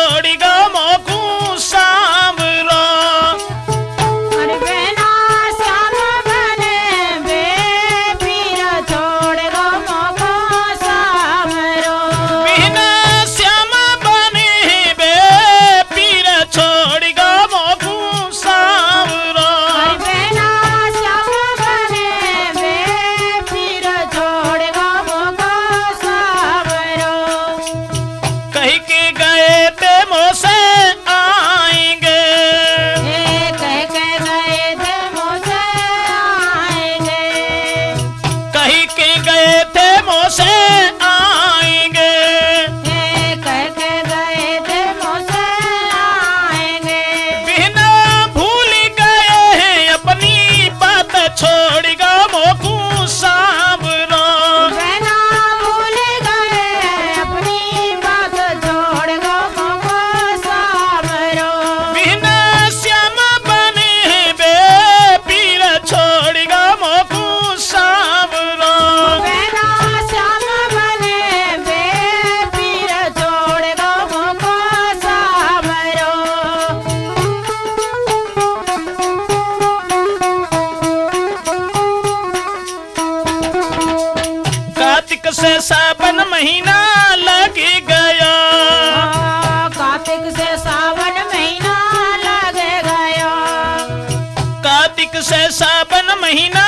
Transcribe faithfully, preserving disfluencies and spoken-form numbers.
छोड़ी गो मोकू सांवरो। अरे बहना श्याम बने बे पीर छोड़ गो मोको सांवरो। बिना श्याम बने बे पीर छोड़ी गो मोकू सांवरो। अरे बहना श्याम बने बे पीर छोड़ गो मोको सांवरो। कही के गए थे मोसे आएंगे। ए कह के गए थे मुझसे आएंगे। कही के गए थे मोसे आएंगे। ए कह के गए थे मुझसे आएंगे। बिना भूल गए हैं अपनी बात छोड़ गो मोकू सांवरो। बहना भूल गए अपनी बात छोड़ गो मोको सांवरो। बिना श्याम बने बे पीर छोड़ गो मोकू सांवरो। बहना श्याम बने बे पीर छोड़ गो मोको सांवरो। कार्तिक से सावन महीना लग गया। कार्तिक से सावन महीना लग गया। कार्तिक से सावन महीना